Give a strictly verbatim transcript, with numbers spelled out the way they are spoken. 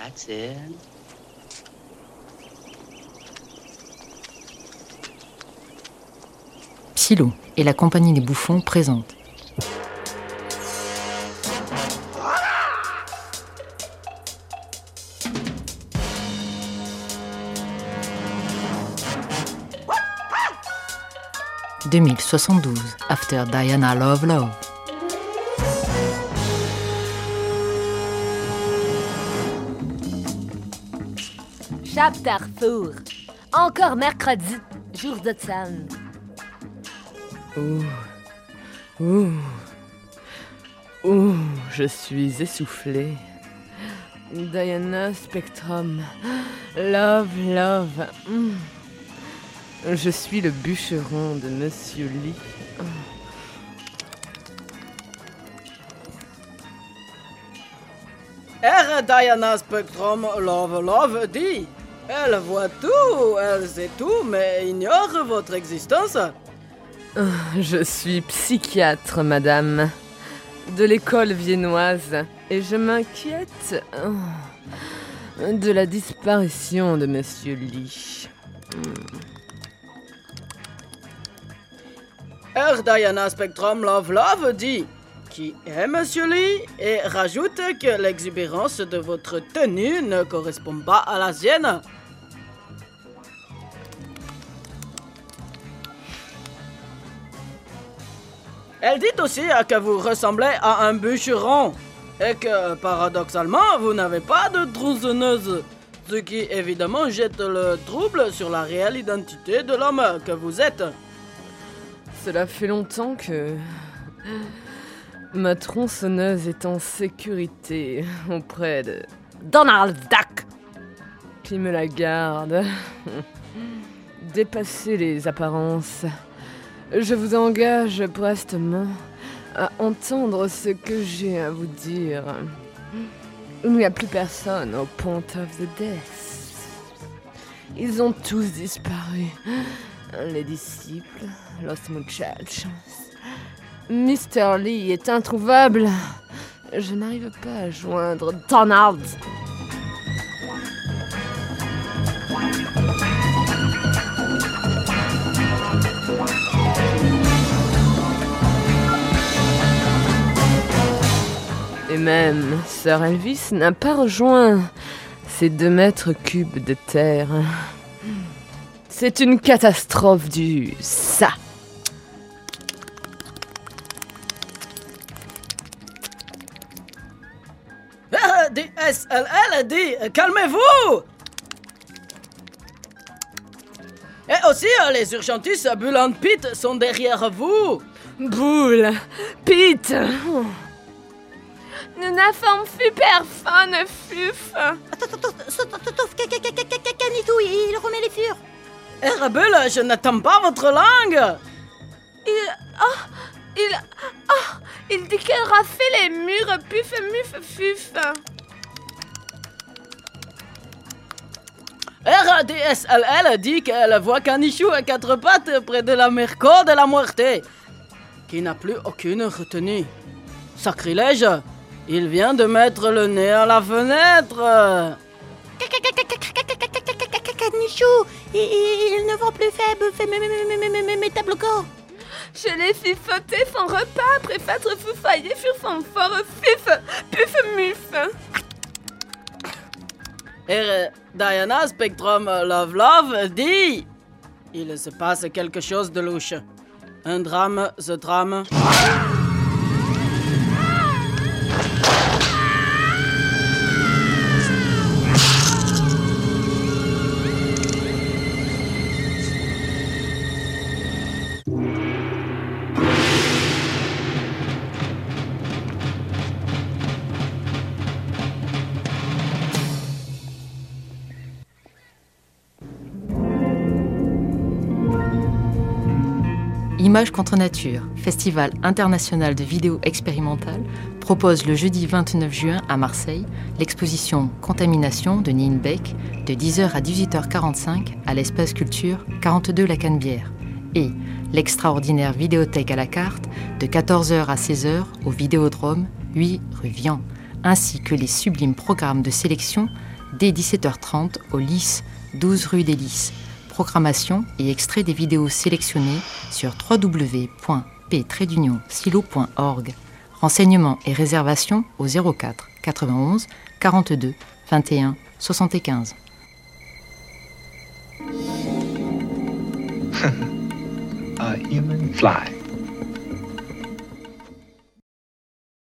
That's it. Psylo et la compagnie des bouffons présentent deux mille soixante-douze, After Diana Love Love. Chapter four. Encore mercredi, jour de Tsan. Ouh, ouh, ouh, je suis essoufflée. Diana Spectrum, love, love. Mm. Je suis le bûcheron de Monsieur Lee. R. Diana Spectrum Love Love dit: elle voit tout, elle sait tout, mais ignore votre existence. Je suis psychiatre, madame, de l'école viennoise, et je m'inquiète de la disparition de Monsieur Lee. R. Diana Spectrum Love Love dit: qui est Monsieur Lee, et rajoute que l'exubérance de votre tenue ne correspond pas à la sienne. Elle dit aussi que vous ressemblez à un bûcheron et que, paradoxalement, vous n'avez pas de tronçonneuse, ce qui évidemment jette le trouble sur la réelle identité de l'homme que vous êtes. Cela fait longtemps que ma tronçonneuse est en sécurité auprès de Donald Duck, qui me la garde. Dépassez les apparences. Je vous engage prestement à entendre ce que j'ai à vous dire. Il n'y a plus personne au Point of the Death. Ils ont tous disparu. Les disciples, los muchachos. Mister Lee est introuvable. Je n'arrive pas à joindre Donald. Et même Sir Elvis n'a pas rejoint ces deux mètres cubes de terre. C'est une catastrophe du ça. D S L L dit: calmez-vous! Et aussi, les urgentistes Bull et Pete sont derrière vous. Bull, Pete. nous n'avons plus personne, fuf. Attends, attends, attends, attends, Canitou, il remet les furs. Eh, Bull, je n'attends pas votre langue. Il... Oh, il... Oh, il dit qu'elle rafait les murs, puf, muf, fuf. R D S L L dit qu'elle voit Canichou à quatre pattes près de la Merco de la Muerte, qui n'a plus aucune retenue. Sacrilège, il vient de mettre le nez à la fenêtre. Canichou, il ne vend plus faible, mes tableaux corps. Je l'ai fait fauter son repas après s'être foufaillé sur son fort fif, puf, muf. Et Diana Spectrum Love Love dit: il se passe quelque chose de louche. Un drame se trame. Images contre nature, Festival international de vidéo expérimentale, propose le jeudi vingt-neuf juin à Marseille l'exposition Contamination de Nine Beck de dix heures à dix-huit heures quarante-cinq à l'espace culture quarante-deux La Canebière et l'extraordinaire vidéothèque à la carte de quatorze heures à seize heures au Vidéodrome huit rue Vian, ainsi que les sublimes programmes de sélection dès dix-sept heures trente au Lys, douze rue des Lys. Programmation et extrait des vidéos sélectionnées sur w w w point p tiret silo point org. Renseignements et réservations au zéro quatre quatre-vingt-onze quarante-deux vingt et un soixante-quinze. A human fly.